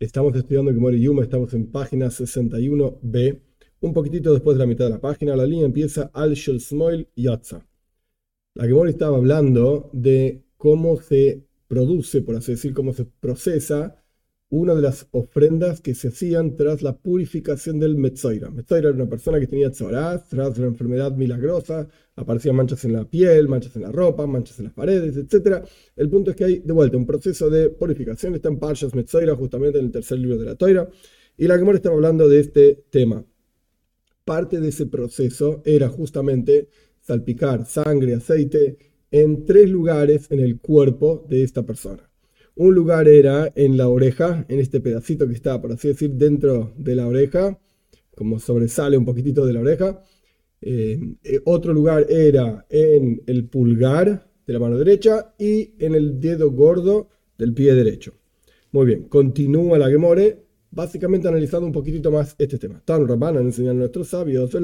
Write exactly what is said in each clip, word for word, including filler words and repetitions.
Estamos estudiando Gemara Yuma, estamos en página sesenta y uno b, un poquitito después de la mitad de la página. La línea empieza al Shel Smoil Yatza. La Gemara estaba hablando de cómo se produce, por así decir, cómo se procesa una de las ofrendas que se hacían tras la purificación del Metzoira. Metzoira era una persona que tenía tzoraz, tras una enfermedad milagrosa, aparecían manchas en la piel, manchas en la ropa, manchas en las paredes, etcétera. El punto es que hay, de vuelta, un proceso de purificación. Está en Parshas Metzoira, justamente en el tercer libro de la Toira, y la Gemara estaba hablando de este tema. Parte de ese proceso era justamente salpicar sangre, aceite en tres lugares en el cuerpo de esta persona. Un lugar era en la oreja, en este pedacito que está, por así decir, dentro de la oreja, como sobresale un poquitito de la oreja. Eh, eh, otro lugar era en el pulgar de la mano derecha y en el dedo gordo del pie derecho. Muy bien, continúa la Gemore, básicamente analizando un poquitito más este tema. Tan Rabbanan enseñan a nuestros sabios,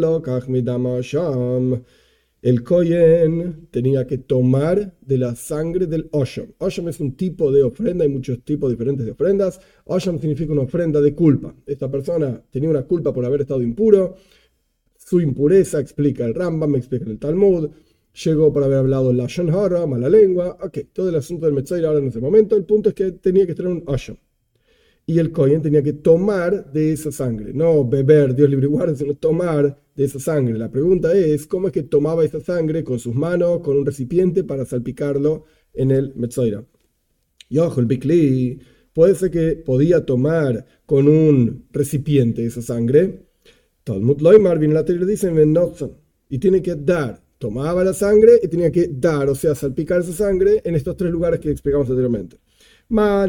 el Kohen tenía que tomar de la sangre del Osham. Osham es un tipo de ofrenda, hay muchos tipos diferentes de ofrendas. Osham significa una ofrenda de culpa. Esta persona tenía una culpa por haber estado impuro. Su impureza, explica el Rambam, explica el Talmud, llegó por haber hablado Lashon Hara, mala lengua. Ok, todo el asunto del Metzoira ahora en ese momento. El punto es que tenía que estar un Osham. Y el Kohen tenía que tomar de esa sangre, no beber, Dios libre y guarde, sino tomar de esa sangre. La pregunta es, ¿cómo es que tomaba esa sangre con sus manos, con un recipiente para salpicarlo en el Metzoira? Y ojo, el Bikli, puede ser que podía tomar con un recipiente esa sangre. Talmud Loimar, viene la teoría, dice, y tiene que dar, tomaba la sangre y tenía que dar, o sea, salpicar esa sangre en estos tres lugares que explicamos anteriormente. ¿Cómo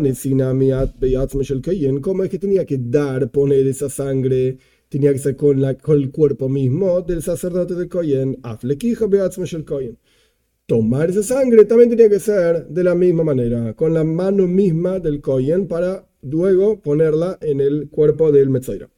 es que tenía que dar, poner esa sangre? Tenía que ser con, la, con el cuerpo mismo del sacerdote del Kohen. Tomar esa sangre también tenía que ser de la misma manera, con la mano misma del Kohen para luego ponerla en el cuerpo del Metzoira.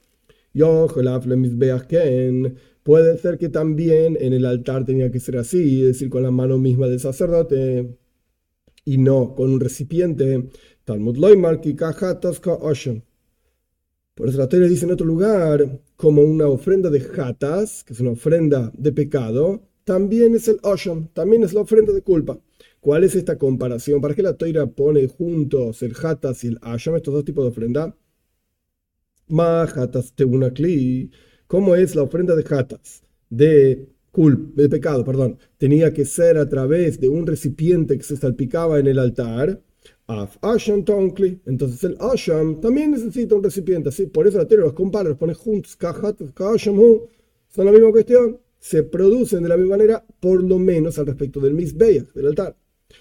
Puede ser que también en el altar tenía que ser así, es decir, con la mano misma del sacerdote, y no con un recipiente. Talmud Loimar ki kahatas ka osham. Por eso la Torah dice en otro lugar, como una ofrenda de hatas, que es una ofrenda de pecado, también es el osham, también es la ofrenda de culpa. ¿Cuál es esta comparación? ¿Para qué la Torah pone juntos el hatas y el osham, estos dos tipos de ofrenda? Ma hatas teuna kli. ¿Cómo es la ofrenda de hatas? De Culpa, de pecado, perdón, tenía que ser a través de un recipiente que se salpicaba en el altar. Entonces el Asham también necesita un recipiente, así, por eso la Torah los compara, los pone juntos, son la misma cuestión, se producen de la misma manera, por lo menos al respecto del Mizbeach, del altar.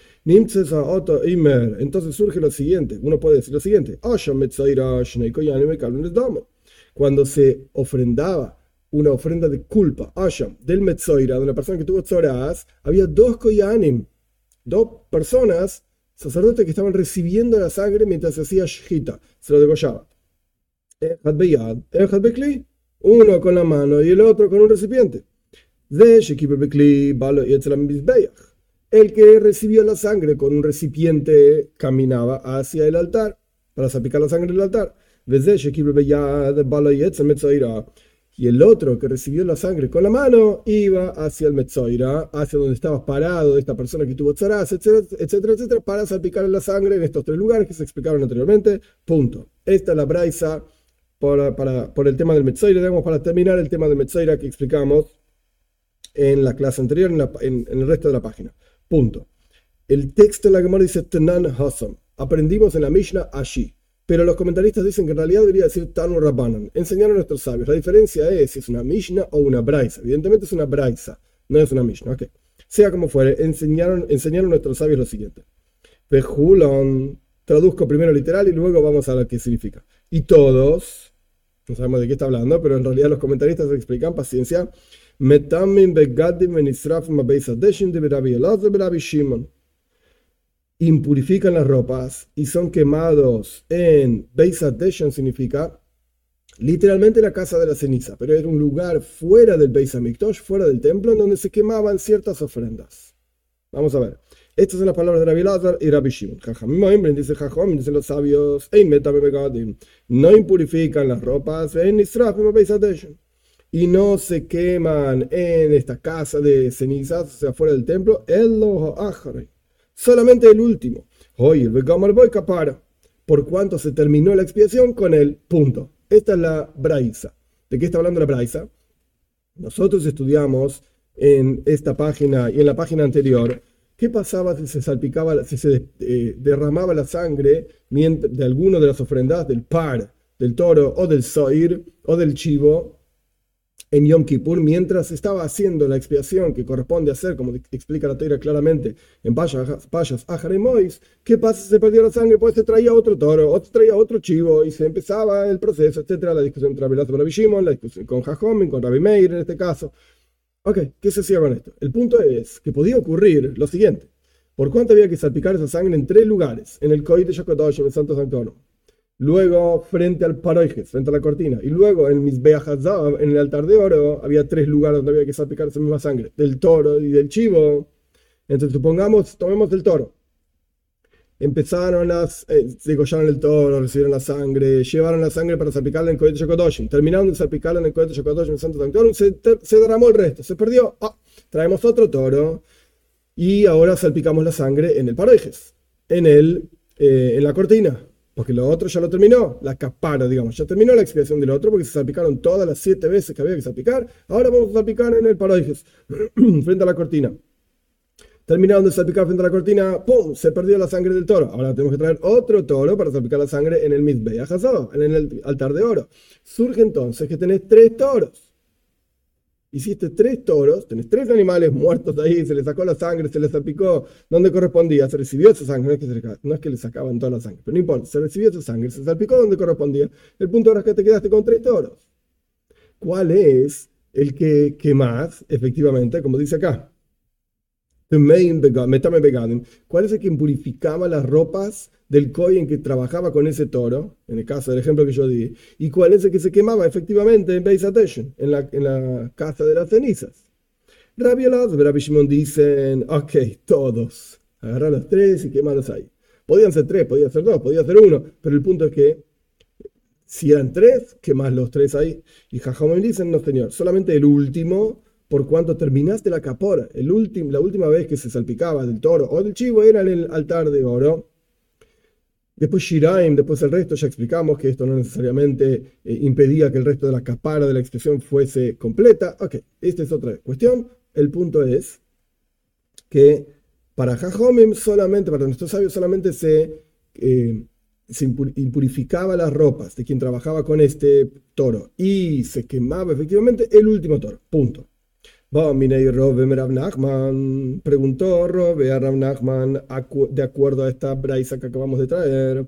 Entonces surge lo siguiente, uno puede decir lo siguiente: cuando se ofrendaba una ofrenda de culpa, Asham, del Metzoira, de una persona que tuvo tzoraz, había dos koyanim, dos personas, sacerdotes, que estaban recibiendo la sangre mientras se hacía shchita, se lo degollaba. Uno con la mano y el otro con un recipiente. El que recibió la sangre con un recipiente caminaba hacia el altar para salpicar la sangre del altar. Y el otro que recibió la sangre con la mano iba hacia el Metzoira, hacia donde estaba parado esta persona que tuvo tzaraz, etcétera, etcétera, etcétera, para salpicar la sangre en estos tres lugares que se explicaron anteriormente. Punto. Esta es la braisa para, para, por el tema del Metzoira. Digamos, para terminar el tema del Metzoira que explicamos en la clase anterior, en, la, en, en el resto de la página. Punto. El texto en la Gemara dice Tenan Hasam. Aprendimos en la Mishnah allí. Pero los comentaristas dicen que en realidad debería decir Tanu Rabbanan. Enseñaron a nuestros sabios. La diferencia es si es una Mishnah o una Braisa. Evidentemente es una Braisa, no es una Mishnah. Okay. Sea como fuere, enseñaron, enseñaron a nuestros sabios lo siguiente. Pejulon, traduzco primero literal y luego vamos a ver qué significa. Y todos, no sabemos de qué está hablando, pero en realidad los comentaristas explican, paciencia. Metamim begadim menisrafim abeisadeshin de Berabi Elazar Berabi Shimon. Impurifican las ropas y son quemados en Beis HaDeshen, significa literalmente la casa de la ceniza, pero era un lugar fuera del Beis HaMikdash, fuera del templo, en donde se quemaban ciertas ofrendas. Vamos a ver. Estas son las palabras de Rabbi Elazar y Rabbi Shimon. Jajamim, dice Jajam, dicen los sabios, no impurifican las ropas, y no se queman en esta casa de cenizas, o sea, fuera del templo, solamente el último. Hoy el Begamar Boy capara, por cuanto se terminó la expiación con el punto. Esta es la braisa. ¿De qué está hablando la braisa? Nosotros estudiamos en esta página y en la página anterior qué pasaba si se salpicaba, si se eh, derramaba la sangre de alguno de las ofrendas del par, del toro o del soir o del chivo en Yom Kippur, mientras estaba haciendo la expiación que corresponde hacer, como explica la Torá claramente en Payas Ajar y Mois. ¿Qué pasa si se perdió la sangre? Pues se traía otro toro, o se traía otro chivo, y se empezaba el proceso, etcétera. La discusión entre Rabbi Elazar y Rabbi Shimon, la discusión con Jajom, con Rabbi Meir en este caso. Ok, ¿qué se hacía con esto? El punto es que podía ocurrir lo siguiente. ¿Por cuánto había que salpicar esa sangre en tres lugares? En el Kodesh HaKadosh, en el Santo Sanctorum. Luego, frente al paroijes, frente a la cortina. Y luego, en el Mizbeach Hazav, en el altar de oro, había tres lugares donde había que salpicar esa misma sangre. Del toro y del chivo. Entonces, supongamos, tomemos el toro. Empezaron las, eh, degollaron el toro, recibieron la sangre, llevaron la sangre para salpicarla en el Kodesh HaKadosh. Terminaron de salpicarla en el Kodesh HaKadosh, en el Santo Sanctorum, se, se derramó el resto, se perdió. Oh, traemos otro toro. Y ahora salpicamos la sangre en el paroijes, en, el, eh, en la cortina. Porque lo otro ya lo terminó, la capara, digamos, ya terminó la expiación del otro porque se salpicaron todas las siete veces que había que salpicar. Ahora vamos a salpicar en el paroijes, frente a la cortina. Terminaron de salpicar frente a la cortina, ¡pum! Se perdió la sangre del toro. Ahora tenemos que traer otro toro para salpicar la sangre en el Mizbeach Hazav, en el altar de oro. Surge entonces que tenés tres toros. Hiciste tres toros, tenés tres animales muertos ahí, se les sacó la sangre, se les salpicó donde correspondía, se recibió esa sangre, no es, que se, no es que le sacaban toda la sangre, pero no importa, se recibió esa sangre, se salpicó donde correspondía. El punto ahora es que te quedaste con tres toros. ¿Cuál es el que, que más, efectivamente, como dice acá? ¿Cuál es el que impurificaba las ropas del Kohen que trabajaba con ese toro, en el caso del ejemplo que yo di? ¿Y cuál es el que se quemaba efectivamente en Beis Ateshen, en la, en la casa de las cenizas? Rabbi Elazar y Rabbi Shimon dicen, ok, todos, agarrar los tres y quemarlos ahí. Podían ser tres, podían ser dos, podía ser uno, pero el punto es que si eran tres, quemás los tres ahí. Y Jajamim dicen, no señor, solamente el último. Por cuanto terminaste la capora, el último, la última vez que se salpicaba del toro o del chivo era en el altar de oro. Después Shiraim, después el resto, ya explicamos que esto no necesariamente eh, impedía que el resto de la capara de la expresión fuese completa. Ok, esta es otra cuestión. El punto es que para Jajomim solamente, para nuestros sabios solamente se, eh, se impurificaba las ropas de quien trabajaba con este toro y se quemaba efectivamente el último toro. Punto. Preguntó Robe a Rav Nachman de acuerdo a esta braisa que acabamos de traer.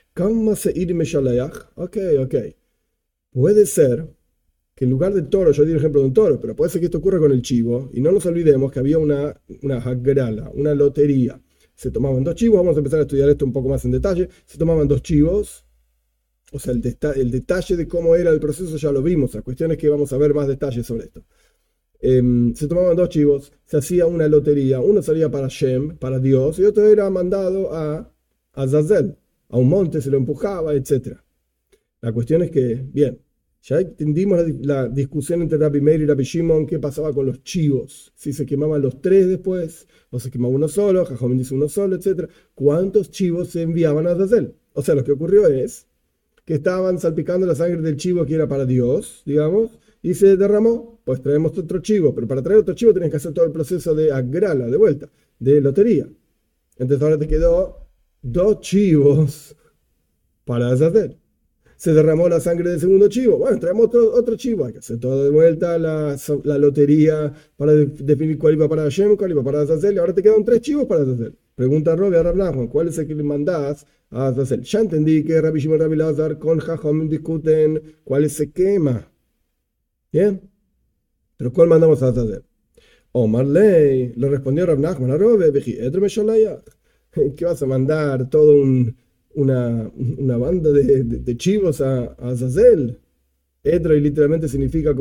Ok, ok. Puede ser que en lugar del toro, yo di el ejemplo de un toro, pero puede ser que esto ocurra con el chivo, y no nos olvidemos que había una, una hagrala, una lotería. Se tomaban dos chivos, vamos a empezar a estudiar esto un poco más en detalle. Se tomaban dos chivos, o sea, el, deta el detalle de cómo era el proceso ya lo vimos. La cuestión es que vamos a ver más detalles sobre esto. Eh, se tomaban dos chivos, se hacía una lotería, uno salía para Shem, para Dios, y otro era mandado a Azazel, a un monte, se lo empujaba, etcétera. La cuestión es que, bien, ya entendimos la, la discusión entre Rabbi Meir y Rabbi Shimon, qué pasaba con los chivos, si se quemaban los tres después, o se quemaba uno solo, Jajomín dice uno solo, etcétera. ¿Cuántos chivos se enviaban a Azazel? O sea, lo que ocurrió es que estaban salpicando la sangre del chivo que era para Dios, digamos, y se derramó, pues traemos otro chivo, pero para traer otro chivo tenés que hacer todo el proceso de agrala, de vuelta, de lotería. Entonces ahora te quedó dos chivos para deshacer. Se derramó la sangre del segundo chivo, bueno, traemos otro, otro chivo, hay que hacer todo de vuelta, la, la lotería para de, definir cuál iba para Hashem, cuál iba para deshacer, y ahora te quedan tres chivos para deshacer. Pregunta a Robe a Rav Nachman, ¿cuál es el que le mandás a deshacer? Ya entendí que Rabbi Shimon y Rabbi Elazar con Jajom discuten cuál se quema. ¿Bien? ¿Pero cuál mandamos a hacer? Omar Ley, le respondió Rav Nachman a Robe, ¿qué vas a mandar todo un, una, una banda de, de, de chivos a, a Azazel? Edrei literalmente significa como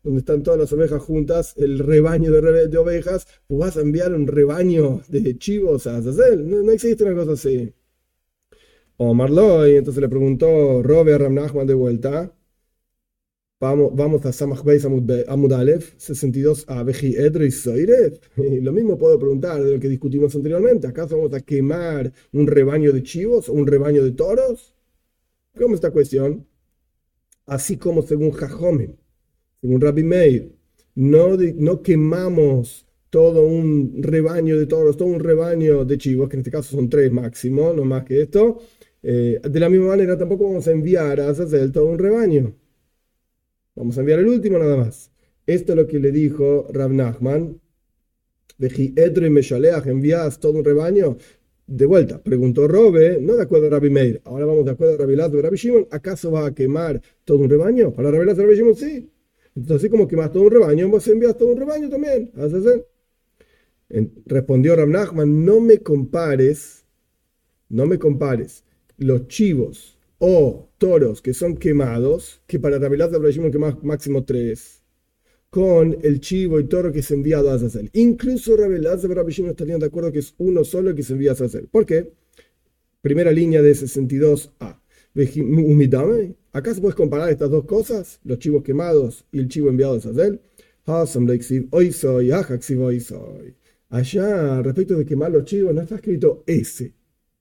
donde están todas las ovejas juntas, el rebaño de, re- de ovejas, pues vas a enviar un rebaño de chivos a Azazel. No, no existe una cosa así. Omar Loy, entonces le preguntó Robe a Ram Nachman de vuelta. Vamos, vamos a Samach Beis Amud, Be- Amud Aleph, sesenta y dos a Veji Edro y Soiref. Y lo mismo puedo preguntar de lo que discutimos anteriormente. ¿Acaso vamos a quemar un rebaño de chivos o un rebaño de toros? ¿Cómo esta cuestión? Así como según Jajome, según Rabbi Meir, no, di- no quemamos todo un rebaño de toros, todo un rebaño de chivos, que en este caso son tres máximo, no más que esto. Eh, de la misma manera, tampoco vamos a enviar a Azazel todo un rebaño. Vamos a enviar el último nada más. Esto es lo que le dijo Rav Nachman. Veji Edro y Meshaleach, envías todo un rebaño. De vuelta, preguntó Robe, no de acuerdo a Rabbi Meir, ahora vamos de acuerdo a Rabbi Lazar y Rabbi Shimon, ¿acaso va a quemar todo un rebaño? Para Rabbi Lazar y Rabbi Shimon, sí. Entonces, así como quemas todo un rebaño, vos envías todo un rebaño también. ¿Vas a hacer? En- respondió Rav Nachman, no me compares, no me compares los chivos o toros que son quemados, que para Rabbi Lazar y Rabbi Shimon quemas máximo tres, con el chivo y toro que es enviado a Azazel. Incluso Rabbi Lazar y Rabbi Shimon estarían de acuerdo que es uno solo que se envía a Azazel. ¿Por qué? Primera línea de sesenta y dos a. Veji- Umidame, ¿acaso puedes comparar estas dos cosas? Los chivos quemados y el chivo enviado a Azazel. Hasam leixiv oisoy, ajaxiv oisoy. Allá, respecto de quemar los chivos, no está escrito ese.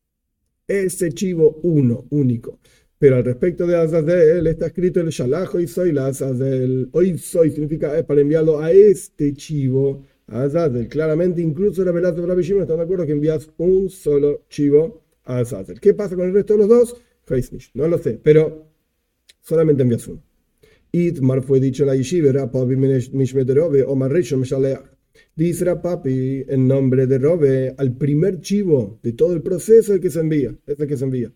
Ese chivo uno, único. Pero al respecto de Azazel está escrito el Shalach hoy soy, la Azazel hoy soy significa eh, para enviarlo a este chivo, a Azazel. Claramente, incluso la Velas de Rabbi Shimon están de acuerdo que envías un solo chivo a Azazel. ¿Qué pasa con el resto de los dos? Heisnish, no lo sé, pero solamente envías uno. Itmar fue dicho en la yeshiva, Rapapi Mishmet de Robe, Omar Rishon Meshaleach. Dice Rapapi en nombre de Robe al primer chivo de todo el proceso el que se envía, es el que se envía.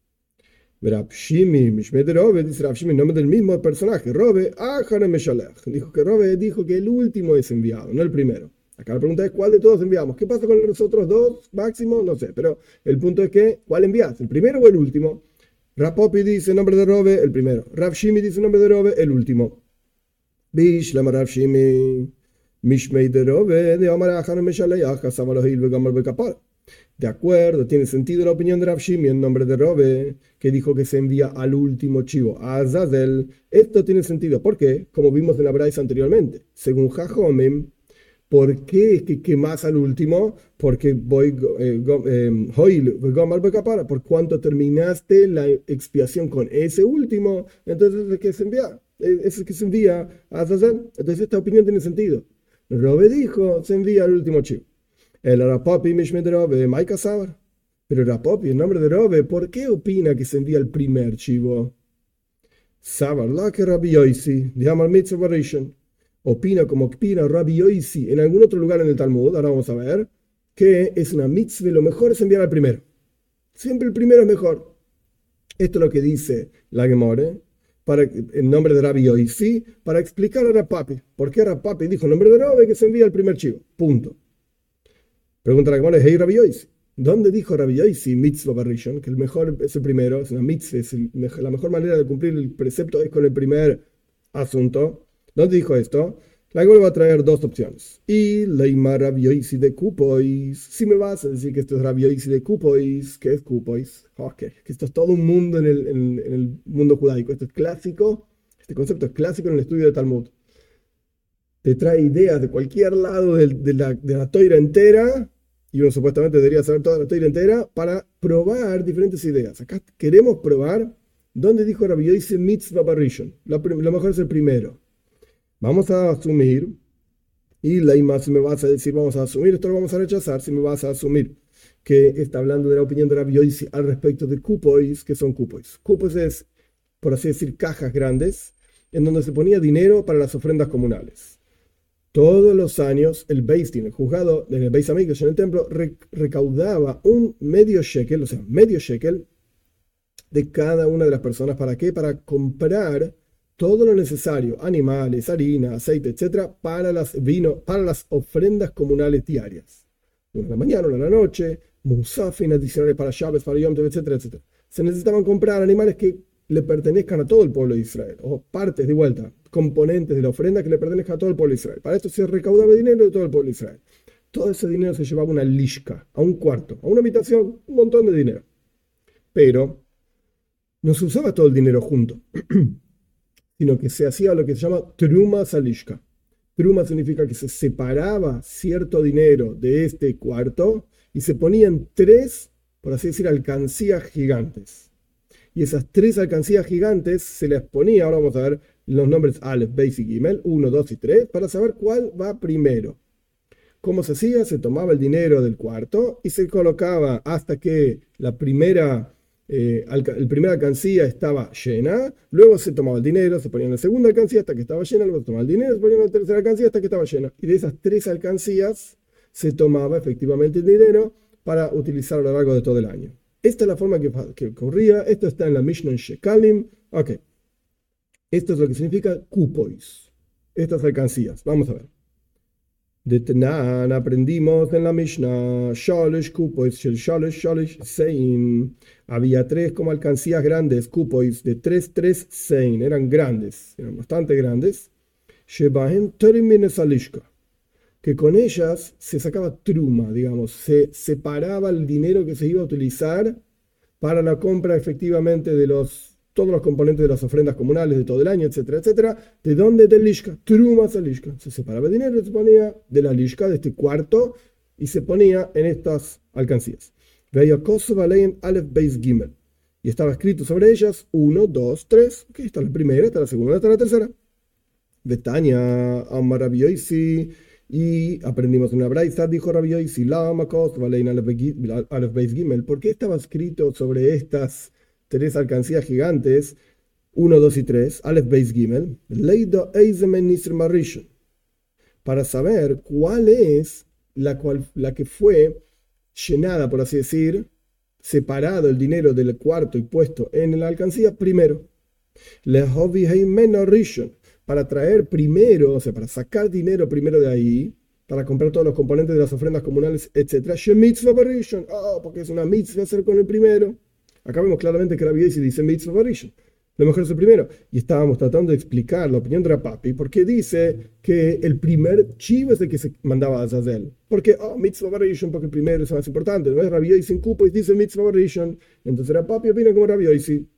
Rab Shimi Mishmet de Robe, dice Rab Shimi en nombre del mismo personaje, Robe, Achare Meshaleach. Dijo que Robe dijo que el último es enviado, no el primero. Acá la pregunta es ¿cuál de todos enviamos? ¿Qué pasa con los otros dos máximo? No sé, pero el punto es que ¿cuál envías? ¿El primero o el último? Rapopi dice en nombre de Robe, el primero. Rav Shimi dice en nombre de Robe, el último. Bish, lama Rav Shimi. Mishmei de Robe, de Omar Ajan Meshaleach, Sabalohil, Vegamar Bekapar. De acuerdo, tiene sentido la opinión de Rav Shimi en nombre de Robe, que dijo que se envía al último chivo, a Azazel. Esto tiene sentido, ¿por qué? Como vimos en la Braisa anteriormente. Según Jajomim, ¿por qué es que quemas al último? Porque voy, eh, go- eh, hoy, gomar becapara, por cuanto terminaste la expiación con ese último, entonces es el que se envía, eh, es el que se envía a Azazel. Entonces esta opinión tiene sentido. Robe dijo, se envía al último chivo. El Rapopi Mishme de Robe, Maika Sabar. Pero Rapopi, en nombre de Robe, ¿por qué opina que se envía el primer chivo? Sabar la que Rabbi Yoisi, de Amar Mitzvah Barishon. Opina como opina Rabbi Yoisi en algún otro lugar en el Talmud, ahora vamos a ver, que es una mitzvah, lo mejor es enviar al primero. Siempre el primero es mejor. Esto es lo que dice la Gemore, para, en nombre de Rabbi Yoisi, para explicar a Rapapi. ¿Por qué Rapapi dijo en nombre de Rabbi que se envía el primer chivo? Punto. Pregunta la Gemore, hey Rabbi Yoisi, ¿dónde dijo Rabbi Yoisi mitzvah barrishon? Que el mejor es el primero, es una mitzvah, es el, la mejor manera de cumplir el precepto es con el primer asunto. ¿Dónde dijo esto? La Gemara va a traer dos opciones. Y Leimar Rabbi Yoisi de Kupois. Si me vas a decir que esto es Rabbi Yoisi de Kupois, ¿qué es Kupois? Ok, que esto es todo un mundo en el, en, en el mundo judaico. Esto es clásico, este concepto es clásico en el estudio de Talmud. Te trae ideas de cualquier lado de, de la, de la toira entera, y uno supuestamente debería saber toda la toira entera, para probar diferentes ideas. Acá queremos probar dónde dijo Rabbi Yoisi mitzvah barrishon. Lo, lo mejor es el primero. Vamos a asumir, y Leima, si me vas a decir vamos a asumir, esto lo vamos a rechazar, si me vas a asumir que está hablando de la opinión de Rabbi Yoisi al respecto de cupois, que son cupois. Cupois es, por así decir, cajas grandes, en donde se ponía dinero para las ofrendas comunales. Todos los años el Beis Din, el juzgado en el Beis Hamikdash, en el templo, recaudaba un medio shekel, o sea, medio shekel de cada una de las personas. ¿Para qué? Para comprar todo lo necesario, animales, harina, aceite, etcétera, para las vino, para las ofrendas comunales diarias. Una en la mañana, una en la noche, musafin adicionales para Shabbat, para Yom Tov, etcétera, etcétera. Se necesitaban comprar animales que le pertenezcan a todo el pueblo de Israel, o partes de vuelta, componentes de la ofrenda que le pertenezcan a todo el pueblo de Israel. Para esto se recaudaba dinero de todo el pueblo de Israel. Todo ese dinero se llevaba a una lishka, a un cuarto, a una habitación, un montón de dinero. Pero no se usaba todo el dinero junto, sino que se hacía lo que se llama truma salishka. Truma significa que se separaba cierto dinero de este cuarto y se ponían tres, por así decir, alcancías gigantes. Y esas tres alcancías gigantes se les ponía, ahora vamos a ver los nombres Aleph, Beis y Gimel, uno, dos y tres, para saber cuál va primero. ¿Cómo se hacía? Se tomaba el dinero del cuarto y se colocaba hasta que la primera, eh, el primera alcancía estaba llena, luego se tomaba el dinero, se ponía en la segunda alcancía hasta que estaba llena, luego se tomaba el dinero, se ponía en la tercera alcancía hasta que estaba llena. Y de esas tres alcancías se tomaba efectivamente el dinero para utilizar a lo largo de todo el año. Esta es la forma que, que ocurría. Esto está en la Mishnah en Shekalim. Ok. Esto es lo que significa kupois. Estas alcancías. Vamos a ver. De Tanan aprendimos en la Mishnah. Shalish kupois, shel shalish shalish sein. Había tres como alcancías grandes, kupois, de tres, tres sein. Eran grandes, eran bastante grandes. Shebahem termine salishka. Que con ellas se sacaba truma, digamos, se separaba el dinero que se iba a utilizar para la compra efectivamente de los, todos los componentes de las ofrendas comunales de todo el año, etcétera, etcétera. ¿De dónde? Del lishka, truma a lishka. Se separaba el dinero, se ponía de la lishka, de este cuarto, y se ponía en estas alcancías. Veía Kosovo leyen Aleph Beis Gimel. Y estaba escrito sobre ellas uno, dos, tres. Ok, esta es la primera, esta es la segunda, esta es la tercera. Betania, Amar Rabbi Yosi. Y aprendimos una braisa, dijo Rabbi Yosi, Lama Kosovo leyen Aleph Beis Gimel. ¿Por qué estaba escrito sobre estas tres alcancías gigantes, uno, dos y tres, Aleph Beis Gimel? Leido Eizemen Nisr Marishon. Para saber cuál es la, cual, la que fue llenada, por así decir, separado el dinero del cuarto y puesto en la alcancía primero. Lehovi Heimeno Rishon. Para traer primero, o sea, para sacar dinero primero de ahí, para comprar todos los componentes de las ofrendas comunales, etcétera. Mitzvah barishon. Oh, porque es una mitzvah hacer con el primero. Acá vemos claramente que Rabbi Yosi dice mitzvah barishon. Lo mejor es el primero. Y estábamos tratando de explicar la opinión de Rapapi, porque dice que el primer chivo es el que se mandaba a Azazel. Porque, oh, mitzvah barishon, porque el primero es más importante. No es Rabbi Yosi en cupo y dice mitzvah barishon. Entonces Rapapi opina como Rabbi Yosi.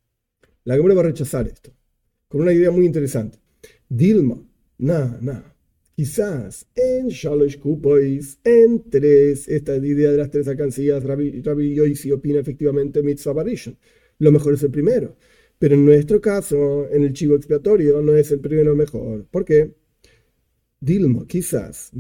La Gemara va a rechazar esto con una idea muy interesante. Dilma, nada, nada. Quizás en Shalosh Kupois, en tres, esta idea de las tres alcancías, Rabbi, Rabbi Yosi opina efectivamente mitzvah barishon. Lo mejor es el primero. Pero en nuestro caso, en el chivo expiatorio, no es el primero mejor. ¿Por qué? Dilma, quizás.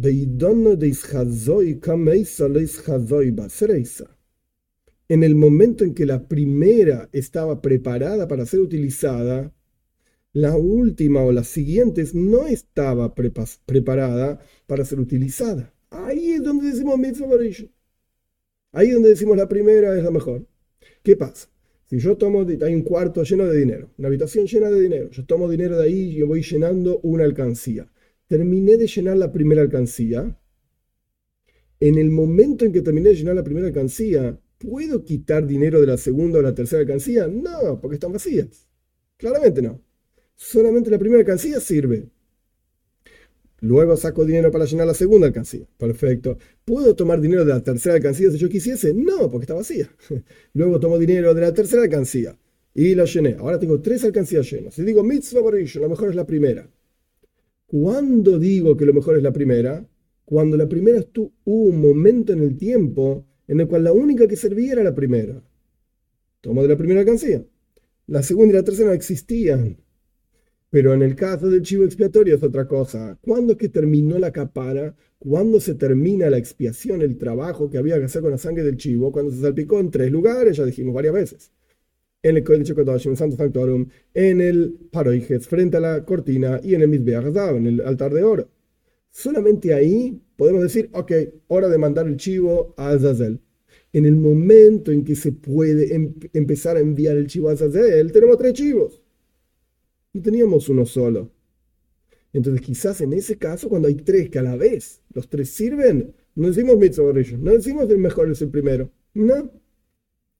En el momento en que la primera estaba preparada para ser utilizada, la última o las siguientes no estaba preparada para ser utilizada. Ahí es donde decimos mitzvah barishon. Ahí es donde decimos la primera es la mejor. ¿Qué pasa? Si yo tomo, hay un cuarto lleno de dinero, una habitación llena de dinero, yo tomo dinero de ahí y yo voy llenando una alcancía. Terminé de llenar la primera alcancía. En el momento en que terminé de llenar la primera alcancía, ¿puedo quitar dinero de la segunda o la tercera alcancía? No, porque están vacías. Claramente no. Solamente la primera alcancía sirve. Luego saco dinero para llenar la segunda alcancía. Perfecto. ¿Puedo tomar dinero de la tercera alcancía si yo quisiese? No, porque está vacía. Luego tomo dinero de la tercera alcancía y la llené. Ahora tengo tres alcancías llenas. Si digo mitzvah barishon, lo mejor es la primera. ¿Cuándo digo que lo mejor es la primera? Cuando la primera estuvo, hubo un momento en el tiempo en el cual la única que servía era la primera. Tomo de la primera alcancía. La segunda y la tercera no existían. Pero en el caso del chivo expiatorio es otra cosa. ¿Cuándo es que terminó la capara? ¿Cuándo se termina la expiación, el trabajo que había que hacer con la sangre del chivo? Cuando se salpicó en tres lugares, ya dijimos varias veces. En el Kodesh HaKadosh, en el Santo Sanctorum, en el Paroijes, frente a la cortina, y en el Mizbeach Hazav, en el altar de oro. Solamente ahí podemos decir, ok, hora de mandar el chivo a Azazel. En el momento en que se puede em- empezar a enviar el chivo a Azazel, tenemos tres chivos. No teníamos uno solo. Entonces quizás en ese caso, cuando hay tres que a la vez los tres sirven, no decimos mitzvah barishon, no decimos el mejor es el primero. No.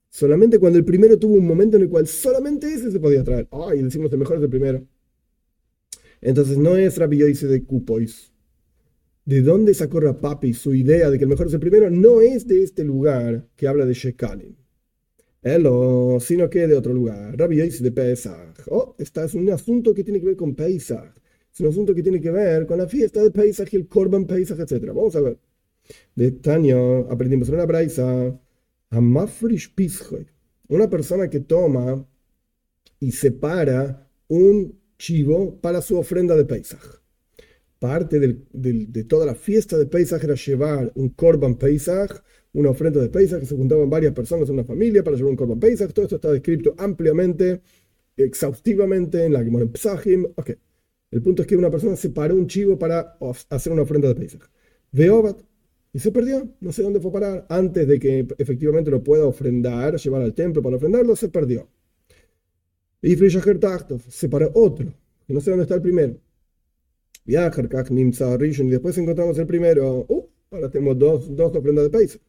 Solamente cuando el primero tuvo un momento en el cual solamente ese se podía traer. Ay, decimos el mejor es el primero. Entonces no es Rabbi Yosi de Kupois. ¿De dónde sacó Rapapi su idea de que el mejor es el primero? No es de este lugar que habla de Shekalim. Elo, sino que de otro lugar. Rabbi Yosi de Pesach. Oh, este es un asunto que tiene que ver con Pesach. Es un asunto que tiene que ver con la fiesta de Pesach y el Korban Pesach, etcétera. Vamos a ver. De Tania aprendimos en una braisa. Hamafrish Pischoy. Una persona que toma y separa un chivo para su ofrenda de Pesach. Parte del, del, de toda la fiesta de Pesach era llevar un Korban Pesach, una ofrenda de Pesach, que se juntaban varias personas en una familia para llevar un Korban Pesach. Todo esto está descrito ampliamente, exhaustivamente en la Gemara en Pesachim. Okay. El punto es que una persona separó un chivo para hacer una ofrenda de Pesach. Veobat, y se perdió, no sé dónde fue a parar. Antes de que efectivamente lo pueda ofrendar, llevar al templo para ofrendarlo, se perdió. Y Frishacher Tachtov, separó otro, que no sé dónde está el primero. Y después encontramos el primero. Uh, ahora tenemos dos, dos ofrendas de Pesach.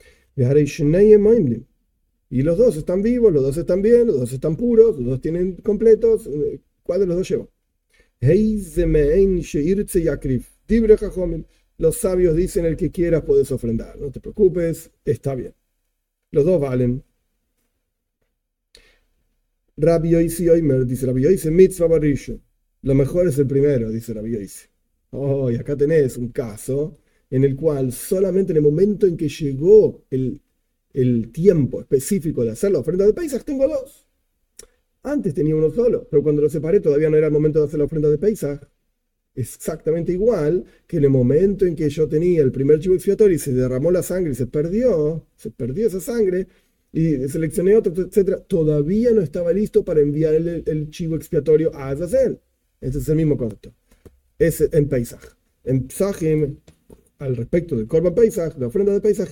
Y los dos están vivos, los dos están bien, los dos están puros, los dos tienen completos. ¿Cuál de los dos lleva? Los sabios dicen: el que quieras puedes ofrendar, no te preocupes, está bien. Los dos valen. Rabbi Yosi Oimer, dice Rabbi Yosi, mitzvah barishon. Lo mejor es el primero, dice Rabbi Yosi. Oh, y acá tenés un caso en el cual solamente en el momento en que llegó el, el tiempo específico de hacer la ofrenda de Pesach, tengo dos. Antes tenía uno solo, pero cuando lo separé todavía no era el momento de hacer la ofrenda de Pesach. Exactamente igual que en el momento en que yo tenía el primer chivo expiatorio y se derramó la sangre y se perdió, se perdió esa sangre, y seleccioné otro, etcétera, todavía no estaba listo para enviar el, el chivo expiatorio a Azazel. Ese es el mismo concepto. Es en Pesach. En Pesachim, al respecto del Korban Pesach, la ofrenda de Pesach,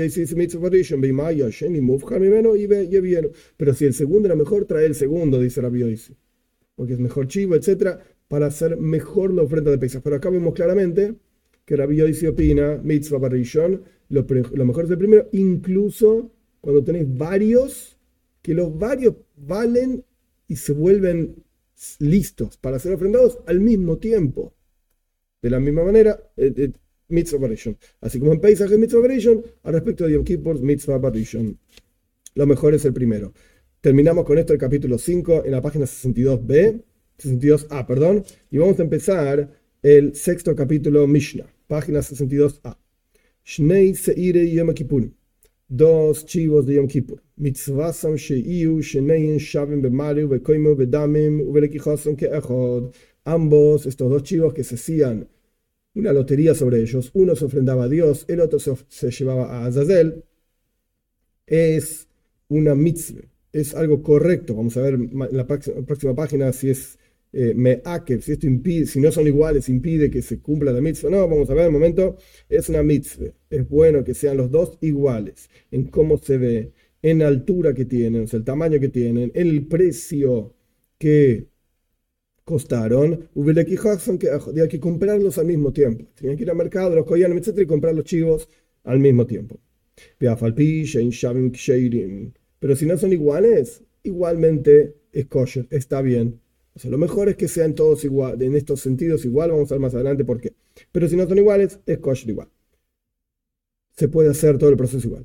pero si el segundo era mejor, trae el segundo, dice Rabbi Yosi, porque es mejor chivo, etcétera, para hacer mejor la ofrenda de Pesach. Pero acá vemos claramente que Rabbi Yosi opina, mitzvah barishon, lo, lo mejor es el primero, incluso cuando tenéis varios, que los varios valen y se vuelven listos para ser ofrendados al mismo tiempo. De la misma manera, eh, eh, mitzvah barishon. Así como en Pesach es mitzvah barishon, al respecto de Yom Kippur, mitzvah barishon. Lo mejor es el primero. Terminamos con esto el capítulo cinco en la página sesenta y dos be, sesenta y dos a, perdón, y vamos a empezar el sexto capítulo Mishnah, página sesenta y dos a. Shnei seirei Yom Kippur. Dos chivos de Yom Kippur. Mitzvasam sheiu shenein shavim bemaru bekoimu bedamim ubelekichoson keechod. Ambos, estos dos chivos que se hacían una lotería sobre ellos, uno se ofrendaba a Dios, el otro se, se llevaba a Azazel, es una mitzvah, es algo correcto. Vamos a ver en la próxima, próxima página si es eh, me'akev, si esto impide, si no son iguales, impide que se cumpla la mitzvah. No, vamos a ver un momento, es una mitzvah. Es bueno que sean los dos iguales en cómo se ve, en la altura que tienen, o sea, el tamaño que tienen, en el precio que costaron, hay que comprarlos al mismo tiempo. Tenían que ir al mercado, los cogían, etcétera, y comprar los chivos al mismo tiempo. Pero si no son iguales, igualmente es kosher, está bien. O sea, lo mejor es que sean todos iguales, en estos sentidos igual, vamos a ver más adelante por qué. Pero si no son iguales, es kosher igual. Se puede hacer todo el proceso igual.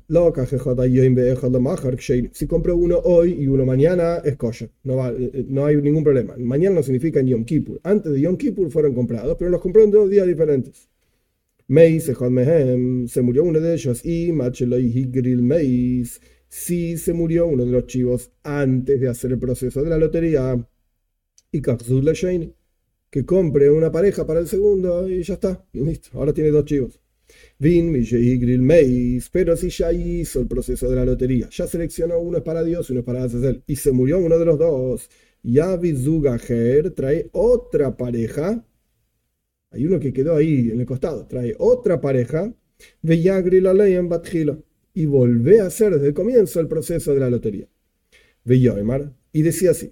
Si compro uno hoy y uno mañana, es kosher. No, va, no hay ningún problema. Mañana no significa Yom Kippur. Antes de Yom Kippur fueron comprados, pero los compró en dos días diferentes. Meis, se murió uno de ellos. Y Meis, si se murió uno de los chivos antes de hacer el proceso de la lotería. Y que compre una pareja para el segundo y ya está. Listo. Ahora tiene dos chivos. Pero si ya hizo el proceso de la lotería, ya seleccionó uno es para Dios y uno es para Azazel, y se murió uno de los dos, ya Bizugajer trae otra pareja, hay uno que quedó ahí en el costado, trae otra pareja, y volvé a hacer desde el comienzo el proceso de la lotería. Y decía así: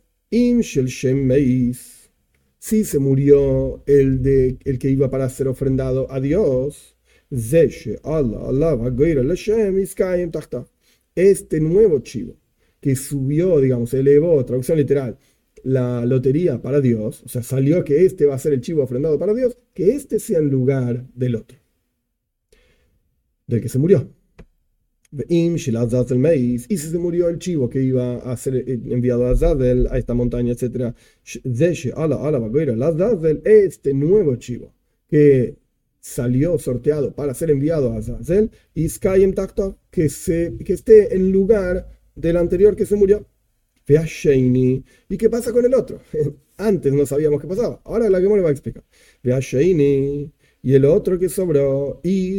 si se murió el, de, el que iba para ser ofrendado a Dios, este nuevo chivo, que subió, digamos, elevó, traducción literal, la lotería para Dios, o sea, salió que este va a ser el chivo ofrendado para Dios, que este sea en lugar del otro, del que se murió. Y si se murió el chivo que iba a ser enviado a Azazel, a esta montaña, etcétera, este nuevo chivo que salió sorteado para ser enviado a Azazel, que, se, que esté en lugar del anterior que se murió. ¿Y qué pasa con el otro? Antes no sabíamos qué pasaba. Ahora la que me va a explicar. Y el otro que sobró,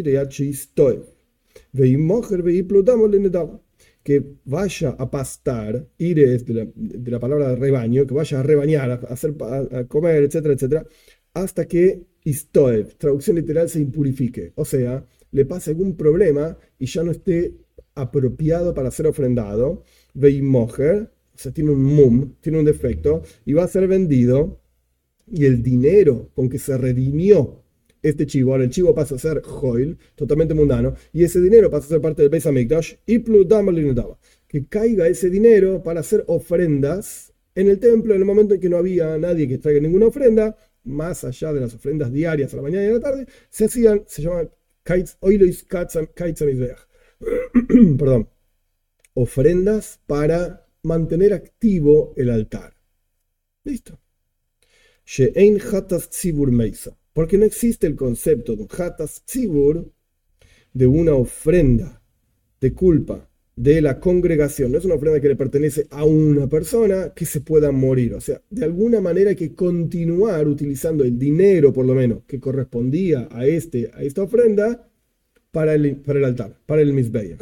que vaya a pastar, ir es de la, de la palabra rebaño, que vaya a rebañar, a, hacer, a, a comer, etcétera, etcétera, hasta que istoev, traducción literal, se impurifique. O sea, le pase algún problema y ya no esté apropiado para ser ofrendado. Veimocher, o sea, tiene un mum, tiene un defecto, y va a ser vendido, y el dinero con que se redimió este chivo, ahora el chivo pasa a ser joil, totalmente mundano, y ese dinero pasa a ser parte del Beis Hamikdash, y que caiga ese dinero para hacer ofrendas en el templo en el momento en que no había nadie que traiga ninguna ofrenda, más allá de las ofrendas diarias a la mañana y a la tarde, se hacían, se llaman oilois kaitzamizbeach, perdón, ofrendas para mantener activo el altar. Listo. She'ein hatas tzibur meisa. Porque no existe el concepto de un hatas tzibur, de una ofrenda de culpa de la congregación. No es una ofrenda que le pertenece a una persona que se pueda morir. O sea, de alguna manera hay que continuar utilizando el dinero, por lo menos, que correspondía a, este, a esta ofrenda para el, para el altar, para el Mizbeach.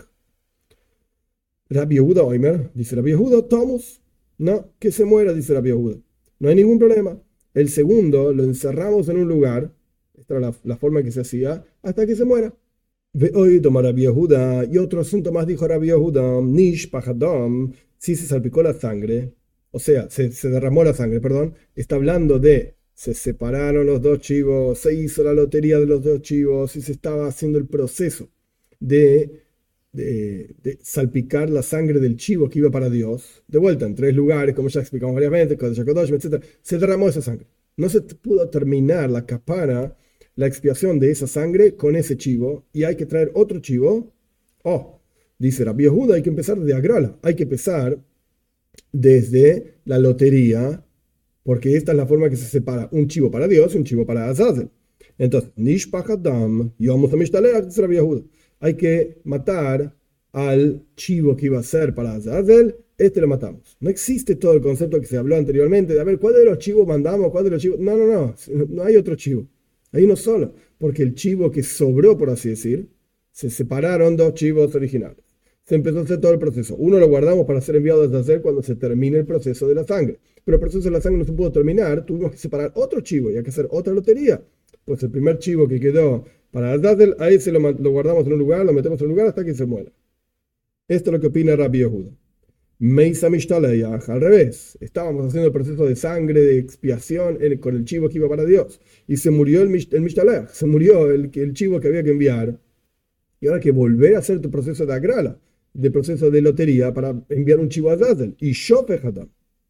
Rabbi Yehuda Oimer, dice Rabbi Yehuda, Tomus, no, que se muera, dice Rabbi Yehuda. No hay ningún problema. El segundo lo encerramos en un lugar, esta era la, la forma que se hacía, hasta que se muera. Ve hoy toma Rabbi Yehuda, y otro asunto más dijo Rabbi Yehuda, Nish Pajadam, si se salpicó la sangre, o sea, se, se derramó la sangre, perdón, está hablando de, se separaron los dos chivos, se hizo la lotería de los dos chivos, y se estaba haciendo el proceso de... De, de salpicar la sangre del chivo que iba para Dios, de vuelta en tres lugares, como ya explicamos varias veces, etcétera, se derramó esa sangre. No se pudo terminar la capara, la expiación de esa sangre con ese chivo, y hay que traer otro chivo. Oh, dice Rabbi Yehuda, hay que empezar de agrala, hay que empezar desde la lotería, porque esta es la forma que se separa un chivo para Dios y un chivo para Azazel. Entonces, Nish Pachadam, Yom Hamishtalech, dice Rabbi Yehuda. Hay que matar al chivo que iba a ser para Azazel, este lo matamos. No existe todo el concepto que se habló anteriormente de a ver cuál de los chivos mandamos, cuál de los chivos. No, no, no, no hay otro chivo. Hay uno solo, porque el chivo que sobró, por así decir, se separaron dos chivos originales. Se empezó a hacer todo el proceso. Uno lo guardamos para ser enviado a Azazel cuando se termine el proceso de la sangre. Pero el proceso de la sangre no se pudo terminar, tuvimos que separar otro chivo y hay que hacer otra lotería. Pues el primer chivo que quedó para Azazel, ahí se lo, lo guardamos en un lugar, lo metemos en un lugar hasta que se muera. Esto es lo que opina Rabbi Yehuda. Meisa Mishtaleach, al revés. Estábamos haciendo el proceso de sangre, de expiación en, con el chivo que iba para Dios. Y se murió el, el Mishtaleach, se murió el, el chivo que había que enviar. Y ahora hay que volver a hacer tu proceso de agrala, de proceso de lotería para enviar un chivo a Azazel. Y Shofechatam.